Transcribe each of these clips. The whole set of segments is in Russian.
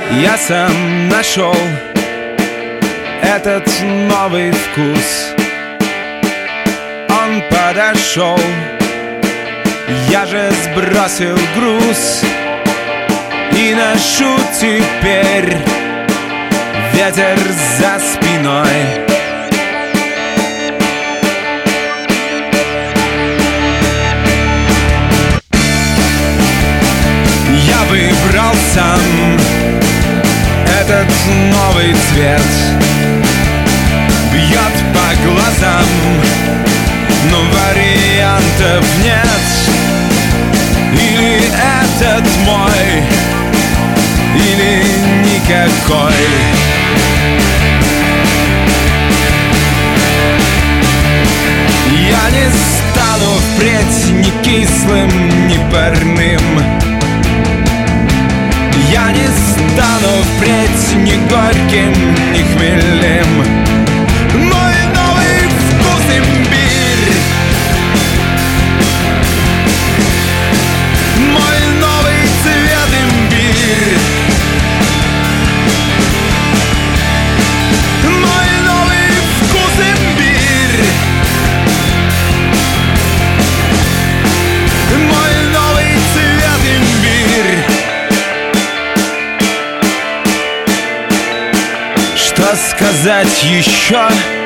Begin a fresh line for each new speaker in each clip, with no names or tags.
Я сам нашел этот новый вкус. Он подошел, я же сбросил груз и ношу теперь ветер за спиной. Я выбрал сам этот новый цвет. Бьет по глазам, но вариантов нет. Или этот мой, или никакой. Я не стану впредь ни кислым, ни парным. Я не стану впредь ни горьким, ни хмельным. Мой новый вкус имбирь. Мой новый цвет имбирь. Мой новый вкус имбирь. Мой новый цвет имбирь. Что сказать еще?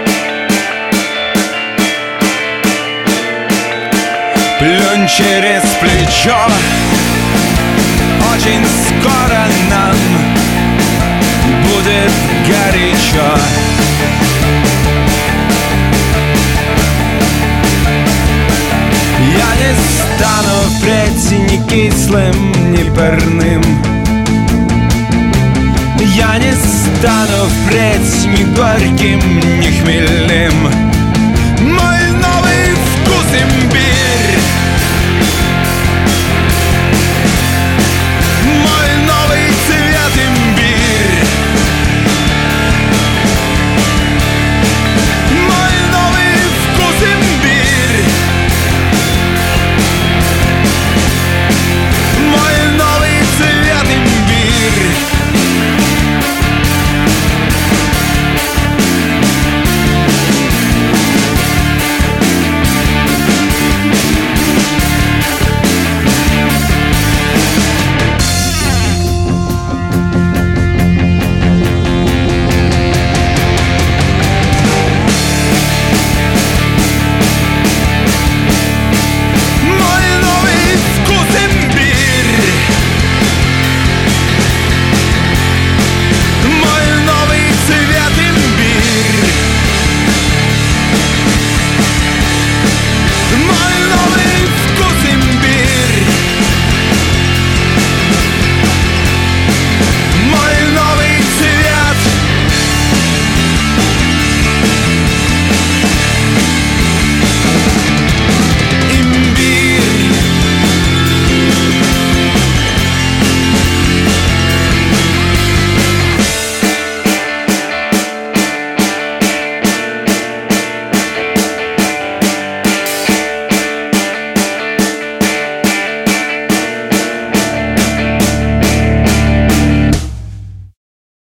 Плюнь через плечо. Очень скоро нам будет горячо. Я не стану впредь ни кислым, ни парным. Я не стану впредь ни горьким, ни хмельным.